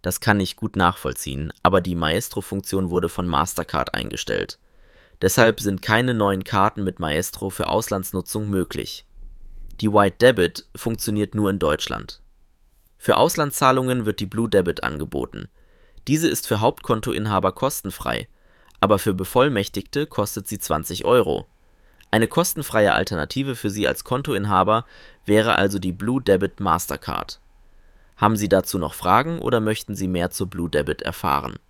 Das kann ich gut nachvollziehen, aber die Maestro-Funktion wurde von Mastercard eingestellt. Deshalb sind keine neuen Karten mit Maestro für Auslandsnutzung möglich. Die White Debit funktioniert nur in Deutschland. Für Auslandszahlungen wird die Blue Debit angeboten. Diese ist für Hauptkontoinhaber kostenfrei, aber für Bevollmächtigte kostet sie 20 Euro. Eine kostenfreie Alternative für Sie als Kontoinhaber wäre also die Blue Debit Mastercard. Haben Sie dazu noch Fragen oder möchten Sie mehr zur Blue Debit erfahren?